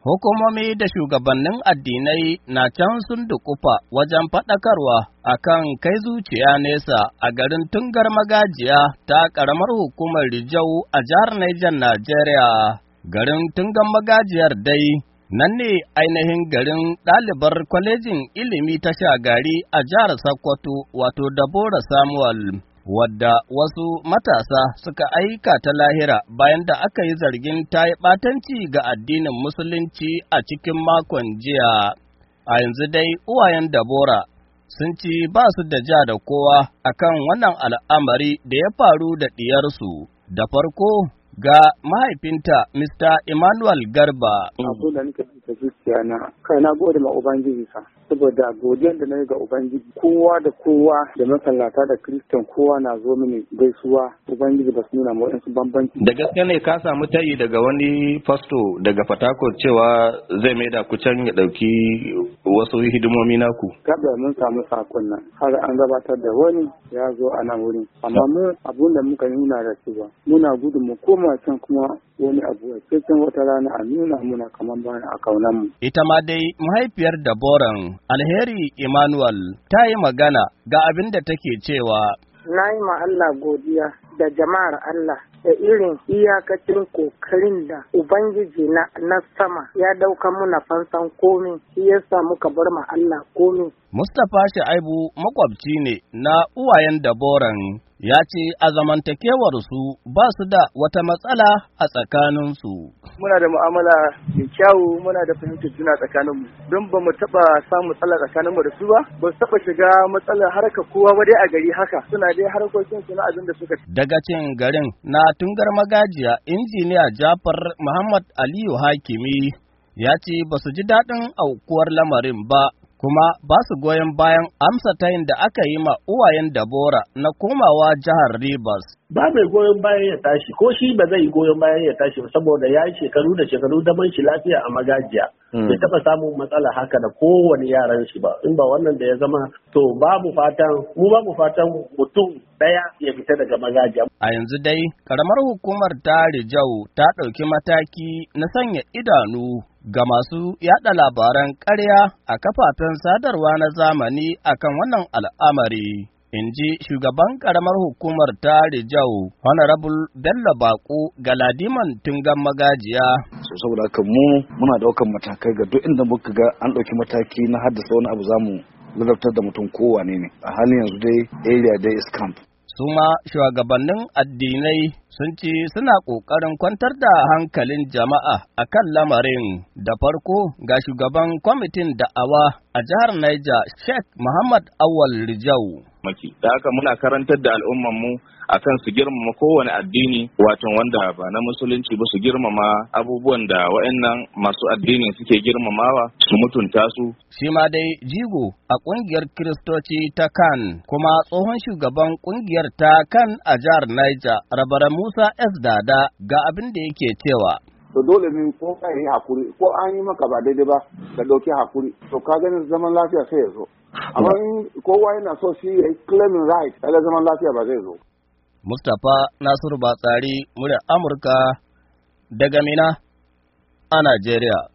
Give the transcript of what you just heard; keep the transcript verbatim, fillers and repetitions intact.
Hukumomi da shugabannin addinai na can sun dukufa wajen faɗakarwa a kan kai zuciya nesa a garin Tungar Magajiya ta ƙaramar hukumar Rijau a jihar Niger, Najeriya. Garin Tungar Magajiyar dai nan ne ainihin garin ɗalibar kwalejin ilimi ta Shagari a jihar Sokoto wato Dabora Samuel. Wadda wasu matasa suka aika ta lahira bayan da aka yi zargin ta yi ɓatanci ga addinin Musulunci a cikin makon jiya. A yanzu dai uwayen Dabora sun ci ba su da ja da kowa akan wannan al'amari da ya faru da ɗiyarsu. Da farko ga mahaifinta Mister Emmanuel Garba. Abu da nika da zuciya na kai na gode ma Ubangiji sa. Saboda godiyar da na yi ga Ubangiji, kowa da kowa da masallata da Kiristan kowa na zo mini gaisuwa. Ubangiji ba su nuna ma waɗansu bambanci. Da gaske ne ka samu tayi daga wani fasto daga Fatakot cewa zai mai da ku can ya ɗauki wasu hidimomi naku? Kada mun samu sakon nan har an gabatar da wani ya zo a nan wurin. Amma mu abun da muka nuna da cewa muna gudu mu koma can kuma wani abu a cikin wata rana a nuna muna kamar bayan a kaunan mu. Ita ma dai mahaifiyar Daboran Alheri Emmanuel ta yi magana ga abin da take cewa. Na yi ma Allah godiya da jama'ar Allah da irin iyakacin kokarin da Ubangiji na, na sama ya dauka muna fansan komi, shi yasa muka bar ma Allah komi. Mustapha Shaibu makwabci ne na uwayen Daboran ya ce a zamantakewarsu ba su da wata matsala a tsakaninsu. Muna da mu'amala mai kyawu, muna da fahimtar juna tsakaninmu, don ba mu taɓa samun matsala tsakaninmu da su ba, ba su taɓa shiga matsalar harkar kowa ba dai a gari haka, suna dai harkokin su na abin da suka. Dagacin garin na Tungar Magajiya, injiniya Jafar Muhammad Aliyu Hakimi ya ce ba su ji daɗin aukuwar lamarin ba. Kuma ba su goyon bayan amsa tayin da aka yi ma uwayen Dabora na komawa jihar Rivers. Ba mai goyon bayan ya tashi, ko shi ba zai goyon bayan ya tashi saboda ya yi shekaru da shekaru daban shi lafiya a Magajiya. Bai taɓa samun matsala haka da kowane yaran shi ba, in ba wannan da ya zama to babu fatan, mu babu fatan mutum ɗaya ya fita daga Magajiya. A yanzu dai, karamar hukumar ta Rijau ta ɗauki mataki na sanya idanu ga masu yada labaran ƙarya a kafafen sadarwa na zamani akan wannan al'amari, in ji shugaban ƙaramar hukumar ta Rijau, Honorable Bello Bako Galadiman Tungan Magajiya. So saboda haka mu muna ɗaukan matakai ga duk inda muka ga an ɗauki mataki na haddasa wani abu zamu ladabtar da mutum kowane ne. A halin yanzu dai area dai is camp. Su ma shugabannin addinai sun ce suna ƙoƙarin kwantar da hankalin jama'a a kan lamarin. Da farko ga shugaban kwamitin da'awa a jihar Niger, Sheikh Muhammad Awal Rijau. Da haka muna karantar da al'ummanmu a kan su girmama kowane addini, wato wanda ba na musulunci ba su girmama abubuwan da wa'annan masu addinin suke girmamawa, su mutunta su. Shi ma dai jigo a ƙungiyar Kiristoci ta Kan, kuma tsohon shugaban ƙungiyar ta Kan a jihar Niger, Rabaran Musa S. Dada ga abin da yake cewa. To dole ne ko ka yi hakuri, ko an yi maka ba daidai ba ka ɗauki hakuri, to ka ganin zaman lafiya sai ya zo. Amma in kowa yana so shi ya yi claiming right, kaga zaman lafiya ba zai zo. Mustapha Nasiru Batsari, muryar Amurka daga Mina a Najeriya.